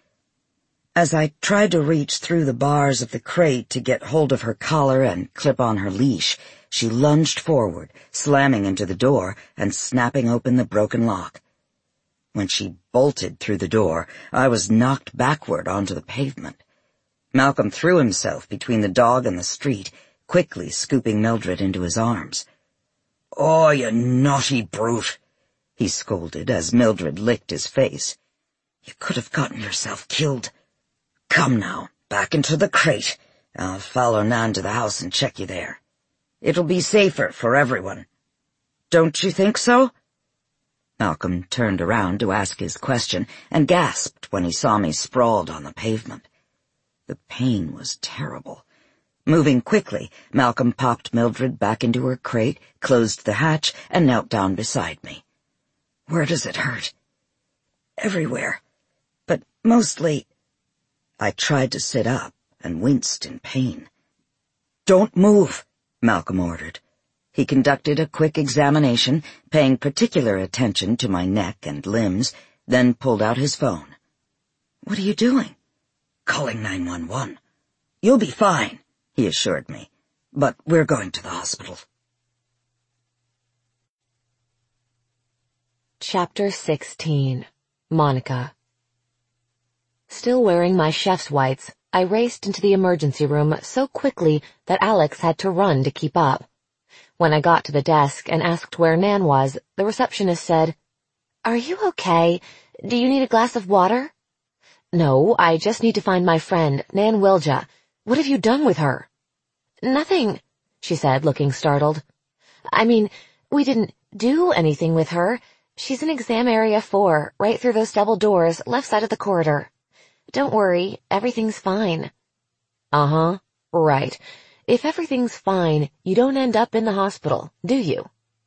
As I tried to reach through the bars of the crate to get hold of her collar and clip on her leash, she lunged forward, slamming into the door and snapping open the broken lock. When she bolted through the door, I was knocked backward onto the pavement. Malcolm threw himself between the dog and the street, quickly scooping Mildred into his arms. "Oh, you naughty brute," he scolded as Mildred licked his face. "You could have gotten yourself killed. Come now, back into the crate. I'll follow Nan to the house and check you there. It'll be safer for everyone. Don't you think so?" Malcolm turned around to ask his question and gasped when he saw me sprawled on the pavement. The pain was terrible. Moving quickly, Malcolm popped Mildred back into her crate, closed the hatch, and knelt down beside me. "Where does it hurt?" "Everywhere, but mostly—" I tried to sit up and winced in pain. "Don't move," Malcolm ordered. He conducted a quick examination, paying particular attention to my neck and limbs, then pulled out his phone. "What are you doing?" "Calling 911. You'll be fine," he assured me, "but we're going to the hospital." Chapter 16. Monica. Still wearing my chef's whites, I raced into the emergency room so quickly that Alex had to run to keep up. When I got to the desk and asked where Nan was, the receptionist said, "Are you okay? Do you need a glass of water?" "No, I just need to find my friend, Nan Wilja. What have you done with her?" "Nothing," she said, looking startled. "I mean, we didn't do anything with her. She's in exam area 4, right through those double doors, left side of the corridor. Don't worry, everything's fine." "Uh-huh, right. If everything's fine, you don't end up in the hospital, do you?"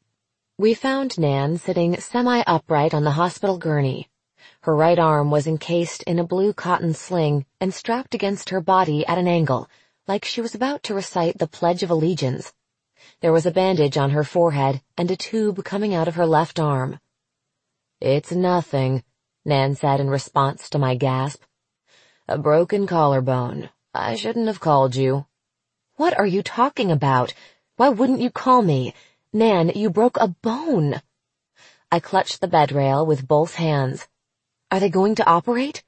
We found Nan sitting semi-upright on the hospital gurney. Her right arm was encased in a blue cotton sling and strapped against her body at an angle, like she was about to recite the Pledge of Allegiance. There was a bandage on her forehead and a tube coming out of her left arm. "It's nothing," Nan said in response to my gasp. "A broken collarbone. I shouldn't have called you." "What are you talking about? Why wouldn't you call me? Nan, you broke a bone." I clutched the bed rail with both hands. "Are they going to operate?"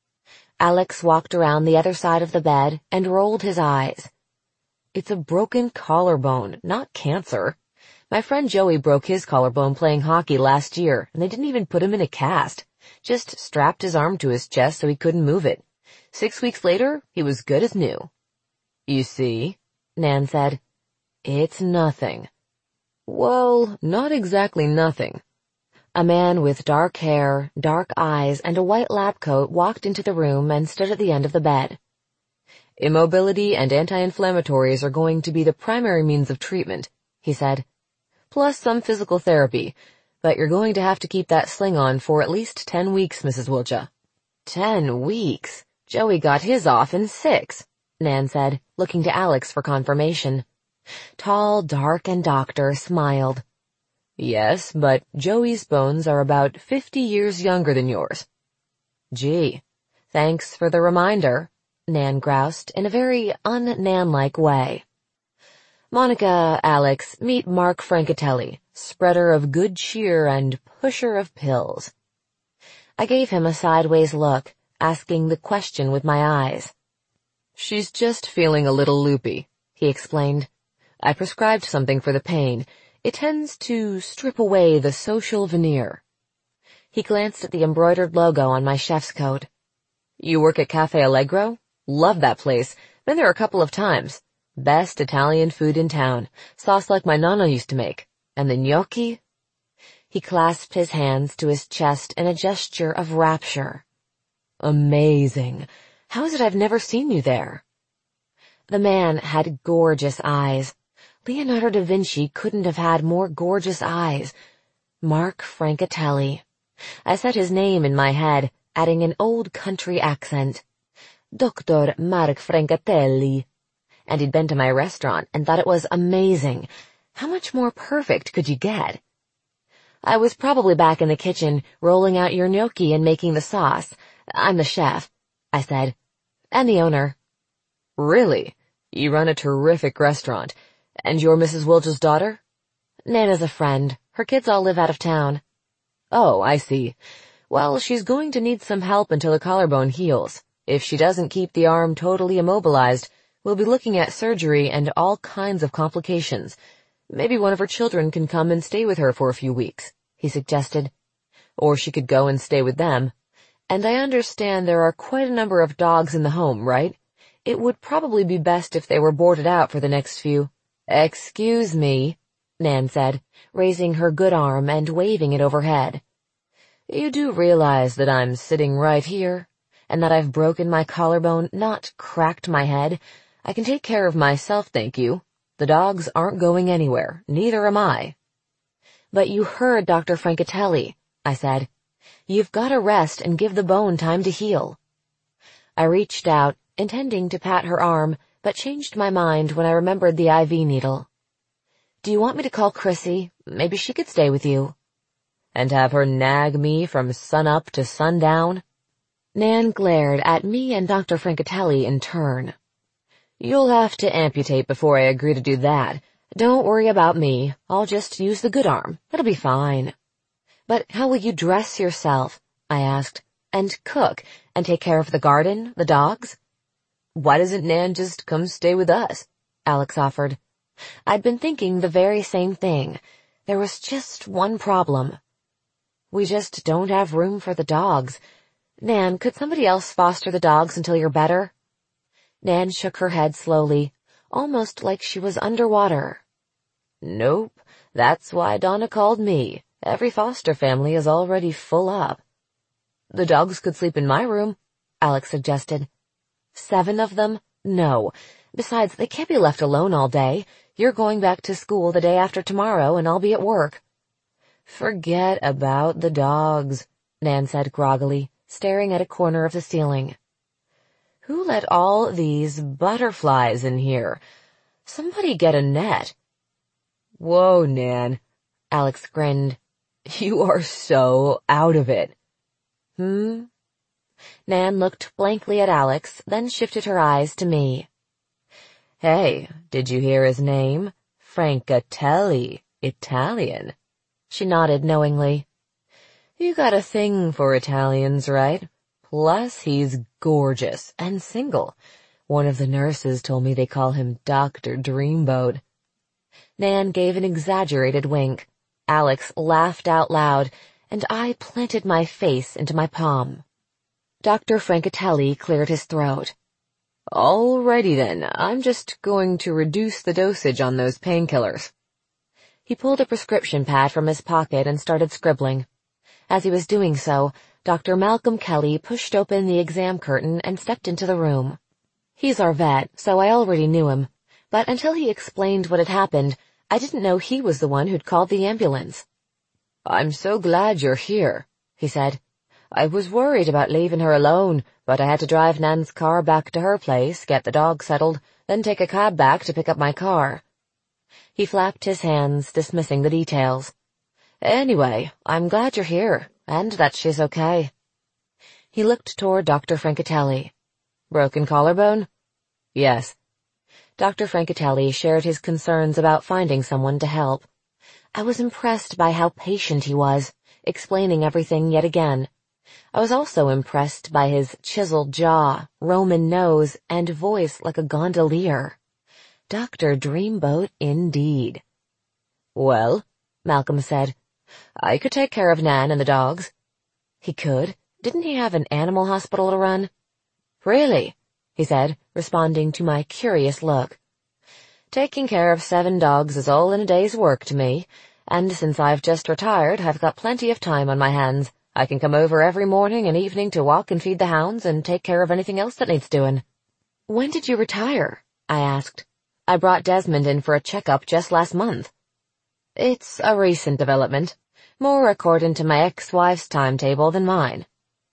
Alex walked around the other side of the bed and rolled his eyes. "It's a broken collarbone, not cancer. My friend Joey broke his collarbone playing hockey last year, and they didn't even put him in a cast. Just strapped his arm to his chest so he couldn't move it. 6 weeks later, he was good as new." "You see," Nan said. "It's nothing." "Well, not exactly nothing." A man with dark hair, dark eyes, and a white lab coat walked into the room and stood at the end of the bed. "Immobility and anti-inflammatories are going to be the primary means of treatment," he said. "Plus some physical therapy. But you're going to have to keep that sling on for at least 10 weeks, Mrs. Wilja." 10 weeks? Joey got his off in 6, Nan said, looking to Alex for confirmation. Tall, dark, and Doctor smiled. "Yes, but Joey's bones are about 50 years younger than yours." Gee, thanks for the reminder, Nan groused in a very un-Nan-like way. Monica, Alex, meet Mark Francatelli, spreader of good cheer and pusher of pills. I gave him a sideways look, asking the question with my eyes. She's just feeling a little loopy, he explained. I prescribed something for the pain. It tends to strip away the social veneer. He glanced at the embroidered logo on my chef's coat. You work at Cafe Allegro? Love that place. Been there a couple of times. Best Italian food in town. Sauce like my nonna used to make. And the gnocchi? He clasped his hands to his chest in a gesture of rapture. Amazing. How is it I've never seen you there? The man had gorgeous eyes. Leonardo da Vinci couldn't have had more gorgeous eyes. Mark Francatelli. I said his name in my head, adding an old country accent. Dr. Mark Francatelli. And he'd been to my restaurant and thought it was amazing. How much more perfect could you get? I was probably back in the kitchen, rolling out your gnocchi and making the sauce. I'm the chef, I said. And the owner. Really? You run a terrific restaurant. And you're Mrs. Wilge's daughter? Nana's a friend. Her kids all live out of town. Oh, I see. Well, she's going to need some help until the collarbone heals. If she doesn't keep the arm totally immobilized, we'll be looking at surgery and all kinds of complications. Maybe one of her children can come and stay with her for a few weeks, he suggested. Or she could go and stay with them. And I understand there are quite a number of dogs in the home, right? It would probably be best if they were boarded out for the next few. Excuse me, Nan said, raising her good arm and waving it overhead. You do realize that I'm sitting right here, and that I've broken my collarbone, not cracked my head. I can take care of myself, thank you. The dogs aren't going anywhere, neither am I. But you heard Dr. Francatelli, I said. You've got to rest and give the bone time to heal. I reached out, intending to pat her arm, but changed my mind when I remembered the IV needle. Do you want me to call Chrissy? Maybe she could stay with you. And have her nag me from sunup to sundown? Nan glared at me and Dr. Francatelli in turn. You'll have to amputate before I agree to do that. Don't worry about me. I'll just use the good arm. It'll be fine. But how will you dress yourself? I asked. And cook, and take care of the garden, the dogs? Why doesn't Nan just come stay with us? Alex offered. I'd been thinking the very same thing. There was just one problem. We just don't have room for the dogs. Nan, could somebody else foster the dogs until you're better? Nan shook her head slowly, almost like she was underwater. Nope, that's why Donna called me. Every foster family is already full up. The dogs could sleep in my room, Alex suggested. 7 of them? No. Besides, they can't be left alone all day. You're going back to school the day after tomorrow, and I'll be at work. Forget about the dogs, Nan said groggily, staring at a corner of the ceiling. Who let all these butterflies in here? Somebody get a net. Whoa, Nan, Alex grinned. You are so out of it. Nan looked blankly at Alex, then shifted her eyes to me. Hey, did you hear his name? Francatelli, Italian. She nodded knowingly. You got a thing for Italians, right? Plus, he's gorgeous and single. One of the nurses told me they call him Dr. Dreamboat. Nan gave an exaggerated wink. Alex laughed out loud, and I planted my face into my palm. Dr. Francatelli cleared his throat. Alrighty then, I'm just going to reduce the dosage on those painkillers. He pulled a prescription pad from his pocket and started scribbling. As he was doing so, Dr. Malcolm Kelly pushed open the exam curtain and stepped into the room. He's our vet, so I already knew him, but until he explained what had happened, I didn't know he was the one who'd called the ambulance. I'm so glad you're here, he said. I was worried about leaving her alone, but I had to drive Nan's car back to her place, get the dog settled, then take a cab back to pick up my car. He flapped his hands, dismissing the details. Anyway, I'm glad you're here, and that she's okay. He looked toward Dr. Francatelli. Broken collarbone? Yes. Dr. Francatelli shared his concerns about finding someone to help. I was impressed by how patient he was, explaining everything yet again. I was also impressed by his chiseled jaw, Roman nose, and voice like a gondolier. Dr. Dreamboat indeed. Well, Malcolm said, I could take care of Nan and the dogs. He could? Didn't he have an animal hospital to run? Really? He said, responding to my curious look. Taking care of 7 dogs is all in a day's work to me, and since I've just retired, I've got plenty of time on my hands. I can come over every morning and evening to walk and feed the hounds and take care of anything else that needs doing. When did you retire? I asked. I brought Desmond in for a checkup just last month. It's a recent development, more according to my ex-wife's timetable than mine.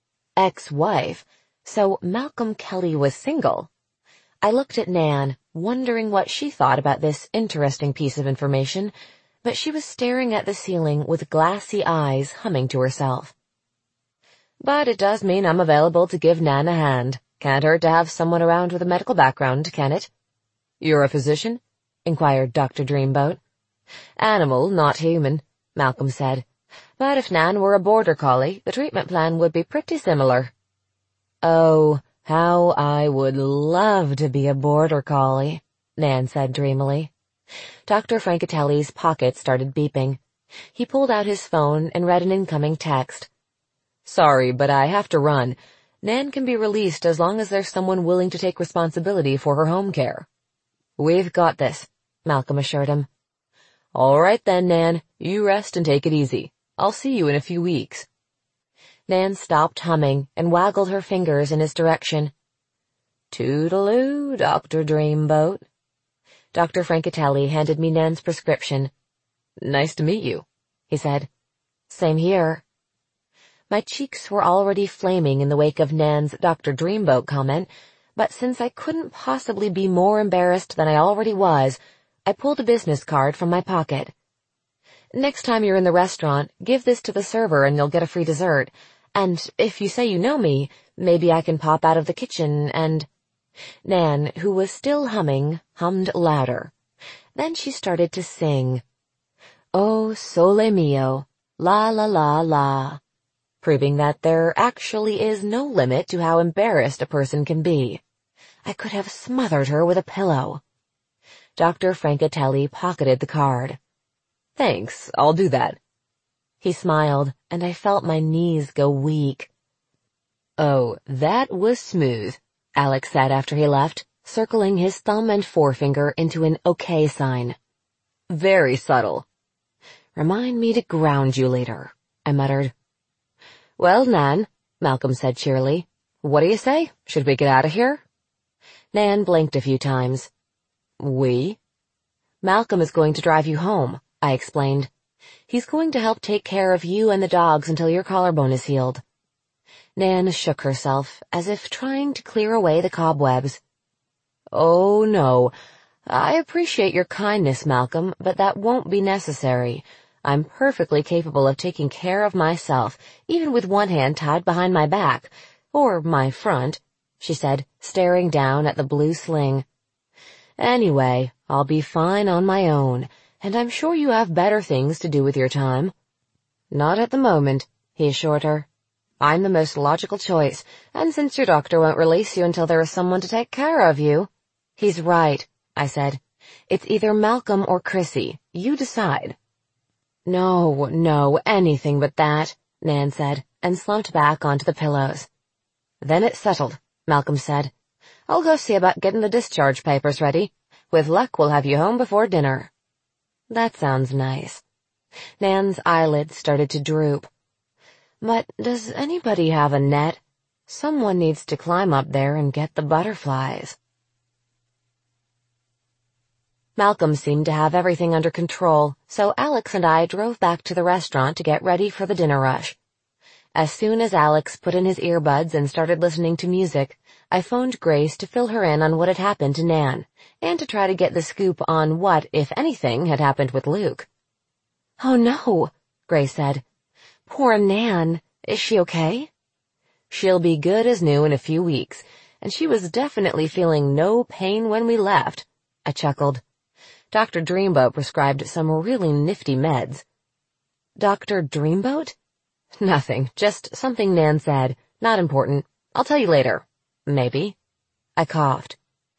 Ex-wife? So Malcolm Kelly was single. I looked at Nan, wondering what she thought about this interesting piece of information, but she was staring at the ceiling with glassy eyes, humming to herself. But it does mean I'm available to give Nan a hand. Can't hurt to have someone around with a medical background, can it? You're a physician? Inquired Dr. Dreamboat. Animal, not human, Malcolm said. But if Nan were a border collie, the treatment plan would be pretty similar. Oh, how I would love to be a border collie, Nan said dreamily. Dr. Francatelli's pocket started beeping. He pulled out his phone and read an incoming text. Sorry, but I have to run. Nan can be released as long as there's someone willing to take responsibility for her home care. We've got this, Malcolm assured him. All right then, Nan. You rest and take it easy. I'll see you in a few weeks. Nan stopped humming and waggled her fingers in his direction. Toodaloo, Dr. Dreamboat. Dr. Francatelli handed me Nan's prescription. Nice to meet you, he said. Same here. My cheeks were already flaming in the wake of Nan's Dr. Dreamboat comment, but since I couldn't possibly be more embarrassed than I already was, I pulled a business card from my pocket. Next time you're in the restaurant, give this to the server and you'll get a free dessert. And if you say you know me, maybe I can pop out of the kitchen and... Nan, who was still humming, hummed louder. Then she started to sing. Oh, sole mio, la la la la, proving that there actually is no limit to how embarrassed a person can be. I could have smothered her with a pillow. Dr. Francatelli pocketed the card. Thanks, I'll do that. He smiled, and I felt my knees go weak. Oh, that was smooth, Alex said after he left, circling his thumb and forefinger into an OK sign. Very subtle. Remind me to ground you later, I muttered. Well, Nan, Malcolm said cheerily. What do you say? Should we get out of here? Nan blinked a few times. We? Malcolm is going to drive you home, I explained. He's going to help take care of you and the dogs until your collarbone is healed. Nan shook herself, as if trying to clear away the cobwebs. Oh, no. I appreciate your kindness, Malcolm, but that won't be necessary. I'm perfectly capable of taking care of myself, even with one hand tied behind my back, or my front, she said, staring down at the blue sling. Anyway, I'll be fine on my own, and I'm sure you have better things to do with your time. Not at the moment, he assured her. I'm the most logical choice, and since your doctor won't release you until there is someone to take care of you... He's right, I said. It's either Malcolm or Chrissy. You decide. No, anything but that, Nan said, and slumped back onto the pillows. Then it's settled, Malcolm said. I'll go see about getting the discharge papers ready. With luck, we'll have you home before dinner. That sounds nice. Nan's eyelids started to droop. But does anybody have a net? Someone needs to climb up there and get the butterflies. Malcolm seemed to have everything under control, so Alex and I drove back to the restaurant to get ready for the dinner rush. As soon as Alex put in his earbuds and started listening to music, I phoned Grace to fill her in on what had happened to Nan, and to try to get the scoop on what, if anything, had happened with Luke. Oh no, Grace said. Poor Nan. Is she okay? She'll be good as new in a few weeks, and she was definitely feeling no pain when we left. I chuckled. Dr. Dreamboat prescribed some really nifty meds. Dr. Dreamboat? Nothing, just something Nan said. Not important. I'll tell you later. Maybe. I coughed.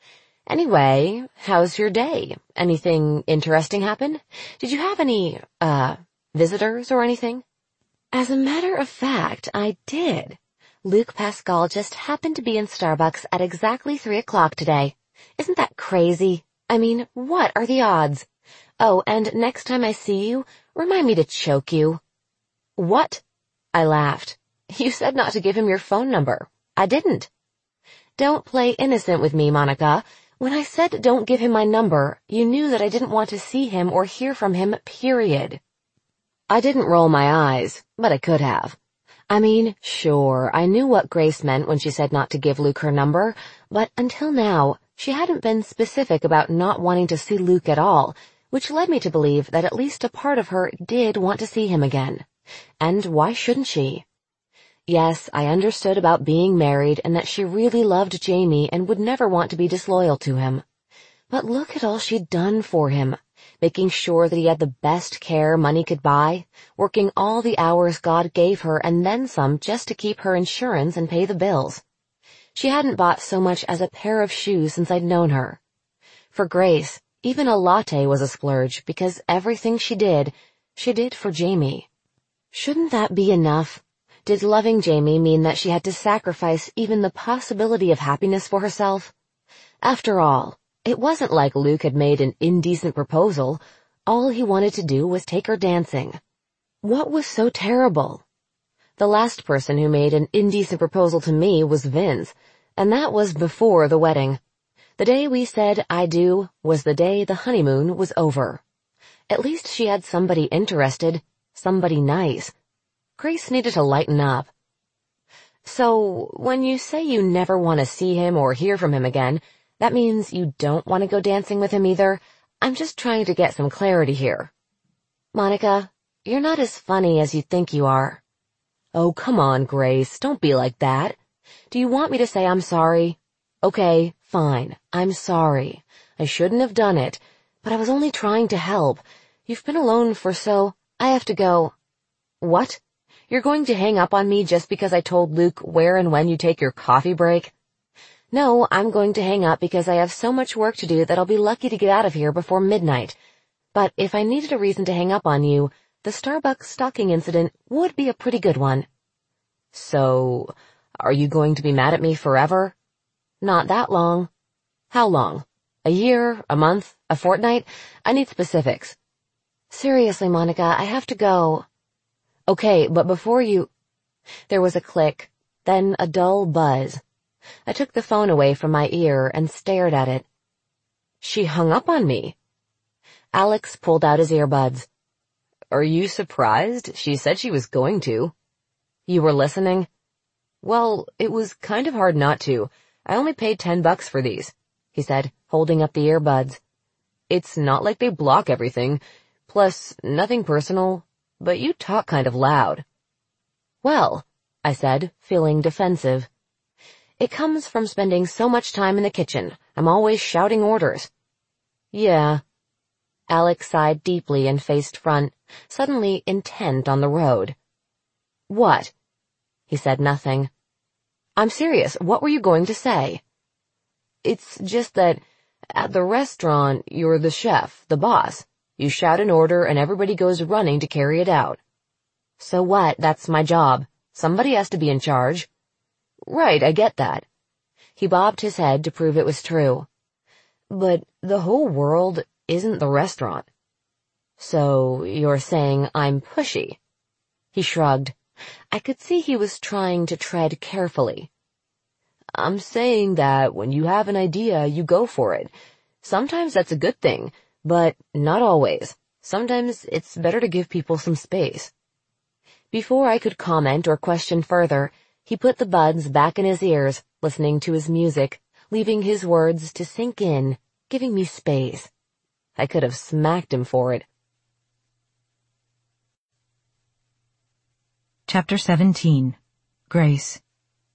Anyway, how's your day? Anything interesting happen? Did you have any, visitors or anything? As a matter of fact, I did. Luke Pascal just happened to be in Starbucks at exactly 3 o'clock today. Isn't that crazy? I mean, what are the odds? Oh, and next time I see you, remind me to choke you. What? I laughed. You said not to give him your phone number. I didn't. Don't play innocent with me, Monica. When I said don't give him my number, you knew that I didn't want to see him or hear from him, period. I didn't roll my eyes, but I could have. I mean, sure, I knew what Grace meant when she said not to give Luke her number, but until now, she hadn't been specific about not wanting to see Luke at all, which led me to believe that at least a part of her did want to see him again. And why shouldn't she? Yes, I understood about being married and that she really loved Jamie and would never want to be disloyal to him. But look at all she'd done for him, making sure that he had the best care money could buy, working all the hours God gave her and then some just to keep her insurance and pay the bills. She hadn't bought so much as a pair of shoes since I'd known her. For Grace, even a latte was a splurge because everything she did for Jamie. Shouldn't that be enough? Did loving Jamie mean that she had to sacrifice even the possibility of happiness for herself? After all, it wasn't like Luke had made an indecent proposal. All he wanted to do was take her dancing. What was so terrible? The last person who made an indecent proposal to me was Vince, and that was before the wedding. The day we said I do was the day the honeymoon was over. At least she had somebody interested, somebody nice. Grace needed to lighten up. So, when you say you never want to see him or hear from him again, that means you don't want to go dancing with him either? I'm just trying to get some clarity here. Monica, you're not as funny as you think you are. Oh, come on, Grace, don't be like that. Do you want me to say I'm sorry? Okay, fine, I'm sorry. I shouldn't have done it, but I was only trying to help. You've been alone for so... I have to go. What? You're going to hang up on me just because I told Luke where and when you take your coffee break? No, I'm going to hang up because I have so much work to do that I'll be lucky to get out of here before midnight. But if I needed a reason to hang up on you, the Starbucks stalking incident would be a pretty good one. So, are you going to be mad at me forever? Not that long. How long? A year? A month? A fortnight? I need specifics. Seriously, Monica, I have to go. Okay, but before you... There was a click, then a dull buzz. I took the phone away from my ear and stared at it. She hung up on me. Alex pulled out his earbuds. Are you surprised? She said she was going to. You were listening? Well, it was kind of hard not to. I only paid $10 for these, he said, holding up the earbuds. It's not like they block everything. Plus, nothing personal. But you talk kind of loud. Well, I said, feeling defensive. It comes from spending so much time in the kitchen. I'm always shouting orders. Yeah. Alex sighed deeply and faced front, suddenly intent on the road. What? He said nothing. I'm serious. What were you going to say? It's just that at the restaurant, you're the chef, the boss. You shout an order and everybody goes running to carry it out. So what? That's my job. Somebody has to be in charge. Right, I get that. He bobbed his head to prove it was true. But the whole world isn't the restaurant. So you're saying I'm pushy? He shrugged. I could see he was trying to tread carefully. I'm saying that when you have an idea, you go for it. Sometimes that's a good thing. But not always. Sometimes it's better to give people some space. Before I could comment or question further, he put the buds back in his ears, listening to his music, leaving his words to sink in, giving me space. I could have smacked him for it. Chapter 17. Grace.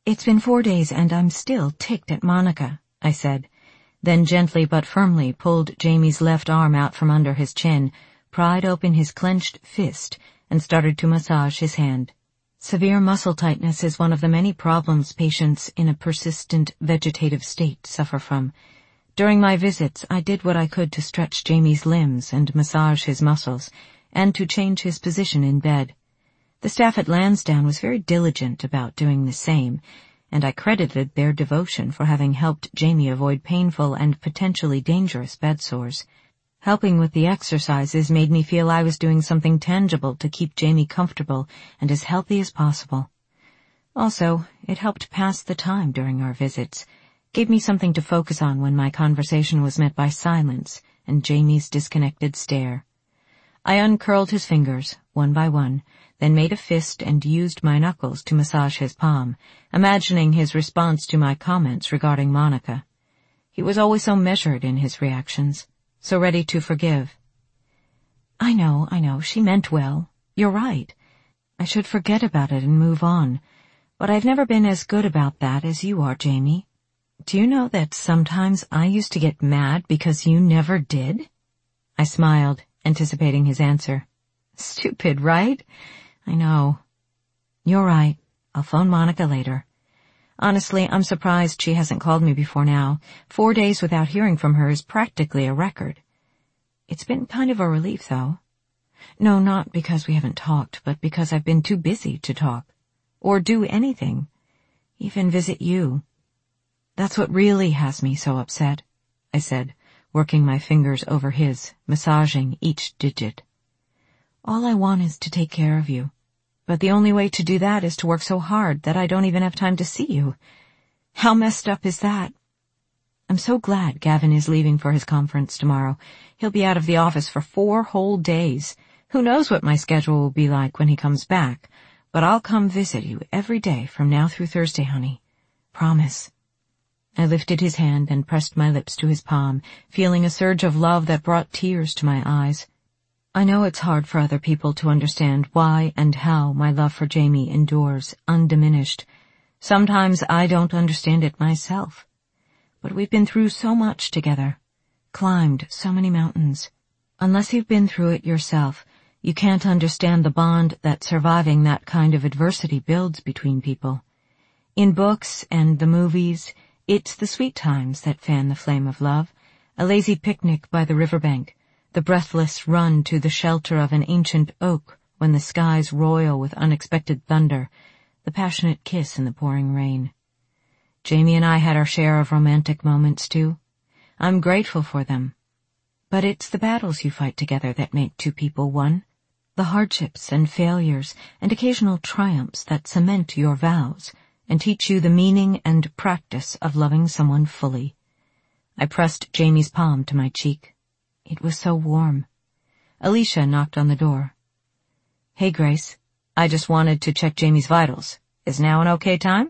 It's been 4 days and I'm still ticked at Monica, I said, then gently but firmly pulled Jamie's left arm out from under his chin, pried open his clenched fist, and started to massage his hand. Severe muscle tightness is one of the many problems patients in a persistent vegetative state suffer from. During my visits, I did what I could to stretch Jamie's limbs and massage his muscles, and to change his position in bed. The staff at Lansdowne was very diligent about doing the same, and I credited their devotion for having helped Jamie avoid painful and potentially dangerous bed sores. Helping with the exercises made me feel I was doing something tangible to keep Jamie comfortable and as healthy as possible. Also, it helped pass the time during our visits, gave me something to focus on when my conversation was met by silence and Jamie's disconnected stare. I uncurled his fingers, one by one, then made a fist and used my knuckles to massage his palm, imagining his response to my comments regarding Monica. He was always so measured in his reactions, so ready to forgive. I know, she meant well. You're right. I should forget about it and move on, but I've never been as good about that as you are, Jamie. Do you know that sometimes I used to get mad because you never did? I smiled, anticipating his answer. Stupid, right? I know. You're right. I'll phone Monica later. Honestly, I'm surprised she hasn't called me before now. 4 days without hearing from her is practically a record. It's been kind of a relief, though. No, not because we haven't talked, but because I've been too busy to talk. Or do anything. Even visit you. That's what really has me so upset, I said, working my fingers over his, massaging each digit. All I want is to take care of you. But the only way to do that is to work so hard that I don't even have time to see you. How messed up is that? I'm so glad Gavin is leaving for his conference tomorrow. He'll be out of the office for 4 whole days. Who knows what my schedule will be like when he comes back, but I'll come visit you every day from now through Thursday, honey. Promise. I lifted his hand and pressed my lips to his palm, feeling a surge of love that brought tears to my eyes. I know it's hard for other people to understand why and how my love for Jamie endures undiminished. Sometimes I don't understand it myself. But we've been through so much together, climbed so many mountains. Unless you've been through it yourself, you can't understand the bond that surviving that kind of adversity builds between people. In books and the movies, it's the sweet times that fan the flame of love, a lazy picnic by the riverbank, the breathless run to the shelter of an ancient oak when the skies roil with unexpected thunder, the passionate kiss in the pouring rain. Jamie and I had our share of romantic moments, too. I'm grateful for them. But it's the battles you fight together that make two people one, the hardships and failures and occasional triumphs that cement your vows and teach you the meaning and practice of loving someone fully. I pressed Jamie's palm to my cheek. It was so warm. Alicia knocked on the door. Hey, Grace. I just wanted to check Jamie's vitals. Is now an okay time?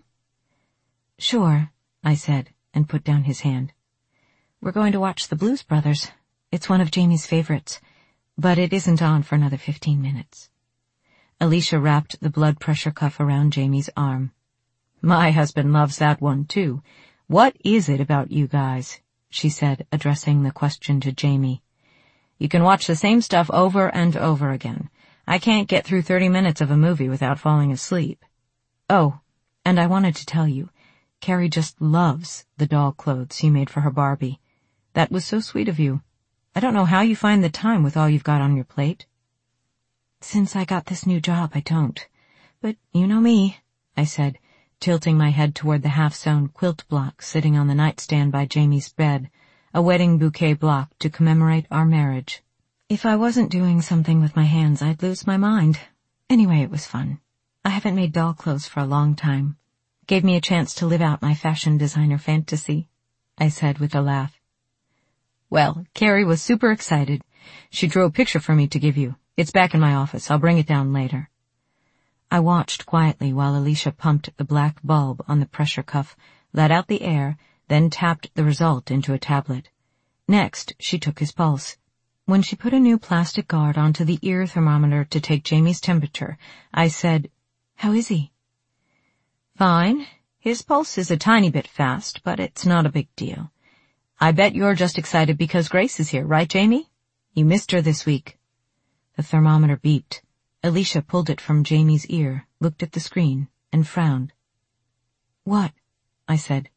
Sure, I said, and put down his hand. We're going to watch the Blues Brothers. It's one of Jamie's favorites, but it isn't on for another 15 minutes. Alicia wrapped the blood pressure cuff around Jamie's arm. My husband loves that one, too. What is it about you guys? She said, addressing the question to Jamie. You can watch the same stuff over and over again. I can't get through 30 minutes of a movie without falling asleep. Oh, and I wanted to tell you, Carrie just loves the doll clothes you made for her Barbie. That was so sweet of you. I don't know how you find the time with all you've got on your plate. Since I got this new job, I don't. But you know me, I said, tilting my head toward the half-sewn quilt block sitting on the nightstand by Jamie's bed, a wedding bouquet block to commemorate our marriage. If I wasn't doing something with my hands, I'd lose my mind. Anyway, it was fun. I haven't made doll clothes for a long time. Gave me a chance to live out my fashion designer fantasy, I said with a laugh. Well, Carrie was super excited. She drew a picture for me to give you. It's back in my office. I'll bring it down later. I watched quietly while Alicia pumped the black bulb on the pressure cuff, let out the air, then tapped the result into a tablet. Next, she took his pulse. When she put a new plastic guard onto the ear thermometer to take Jamie's temperature, I said, How is he? Fine. His pulse is a tiny bit fast, but it's not a big deal. I bet you're just excited because Grace is here, right, Jamie? You missed her this week." The thermometer beeped. Alicia pulled it from Jamie's ear, looked at the screen, and frowned. "What?" I said.